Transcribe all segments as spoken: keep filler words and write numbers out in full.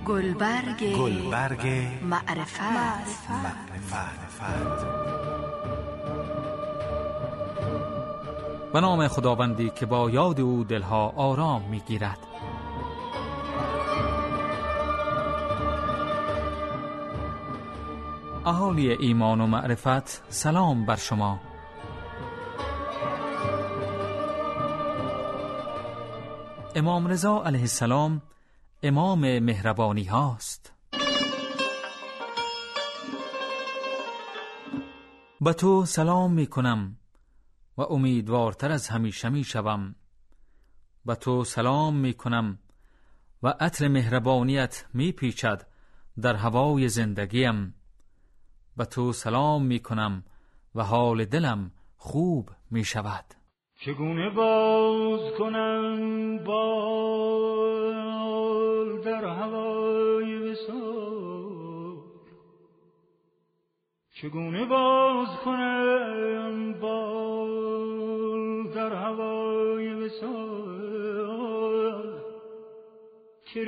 گلبرگ گلبرگ معرفت معرفت به نام خداوندی که با یاد او دلها آرام می‌گیرد. اهالی ایمان و معرفت، سلام بر شما. امام رضا علیه السلام امام مهربانی هاست. به تو سلام می کنم و امیدوارتر از همیشه می شوم. به تو سلام می کنم و عطر مهربانیت می پیچد در هوای زندگیم. به تو سلام می کنم و حال دلم خوب می شود. چگونه باز کنم بال در هوای وصال، چگونه باز کنم بال در هوای وصال، که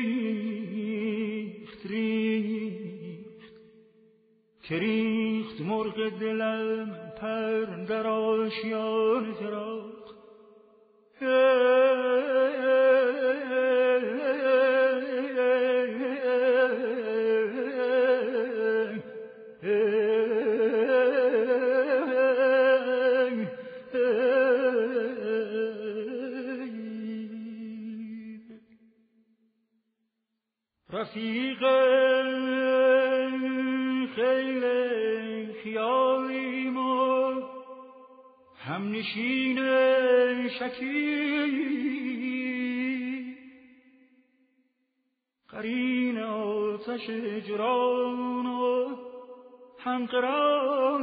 ریخت ریخت که ریخت مرغ دلم پر در آشیان فراق. رفیق خیل خیالیم و هم نشین شکی، قرین آتش جران و هم قران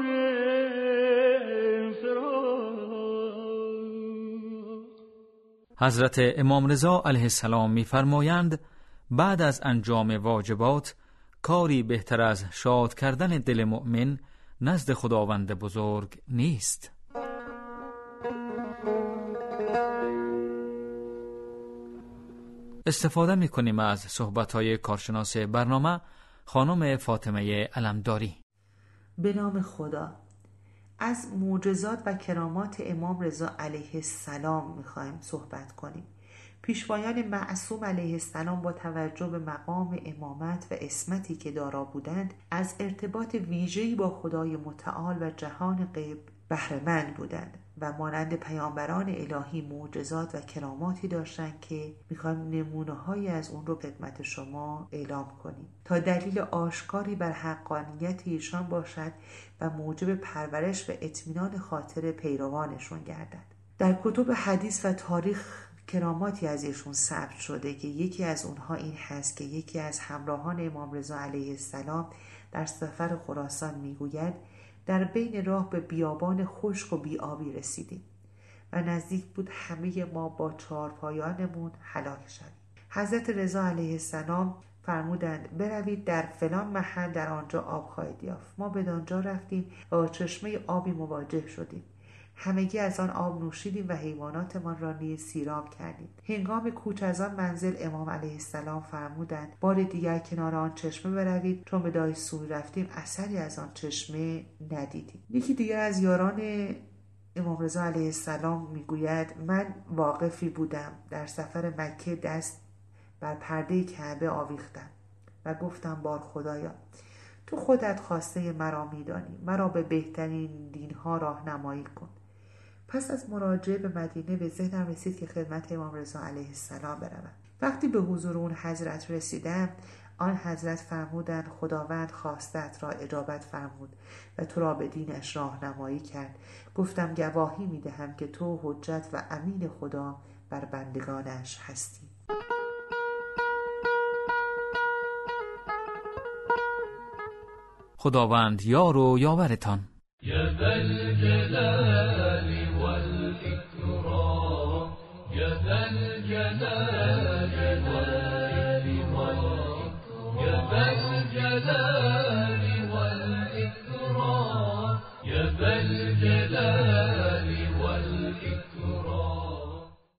فراق. حضرت امام رضا علیه السلام می‌فرمایند بعد از انجام واجبات کاری بهتر از شاد کردن دل مؤمن نزد خداوند بزرگ نیست. استفاده می‌کنیم از صحبت‌های کارشناس برنامه خانم فاطمه علمداری. به نام خدا. از معجزات و کرامات امام رضا علیه السلام می‌خوایم صحبت کنیم. پیشوایان معصوم علیه السلام با توجه به مقام امامت و عصمتی که دارا بودند از ارتباط ویژه‌ای با خدای متعال و جهان غیب بهره‌مند بودند و مانند پیامبران الهی معجزات و کراماتی داشتند که می‌خوایم نمونه‌هایی از اون رو خدمت شما اعلام کنیم تا دلیل آشکاری بر حقانیت ایشان باشد و موجب پرورش و اطمینان خاطر پیروانشون گردد. در کتب حدیث و تاریخ کراماتی از ایشون ثبت شده که یکی از اونها این هست که یکی از همراهان امام رضا علیه السلام در سفر خراسان میگوید در بین راه به بیابان خشک و بیابی رسیدیم و نزدیک بود همه ما با چارپایانمون هلاک شویم. حضرت رضا علیه السلام فرمودند بروید در فلان محل، در آنجا آب خواهید یافت. ما به آنجا رفتیم و با چشمه آبی مواجه شدیم. همگی از آن آب نوشیدیم و حیواناتمان را نیز سیراب کردیم. هنگام کوچ از آن منزل امام علیه السلام فرمودند بار دیگر کنار آن چشمه بروید، چون به دایسوی رفتیم اثری از آن چشمه ندیدیم. یکی دیگر از یاران امام رضا علیه السلام میگوید من واقفی بودم در سفر مکه، دست بر پرده کعبه آویختم و گفتم بار خدایا تو خودت خواسته مرا میدانی، مرا به بهترین دینها راهنمایی کن. پس از مراجعه به مدینه به ذهنم رسید که خدمت امام رضا علیه السلام بروم. وقتی به حضور اون حضرت رسیدم، آن حضرت فرمودند خداوند خواستت را اجابت فرمود و تو را به دینش راهنمایی کرد. گفتم گواهی میدهم که تو حجت و امین خدا بر بندگانش هستی. خداوند یار و یاورتان. یا ذا الجلال والاکرام، یا ذا الجلال والاکرام، یا ذا الجلال والاکرام، یا ذا الجلال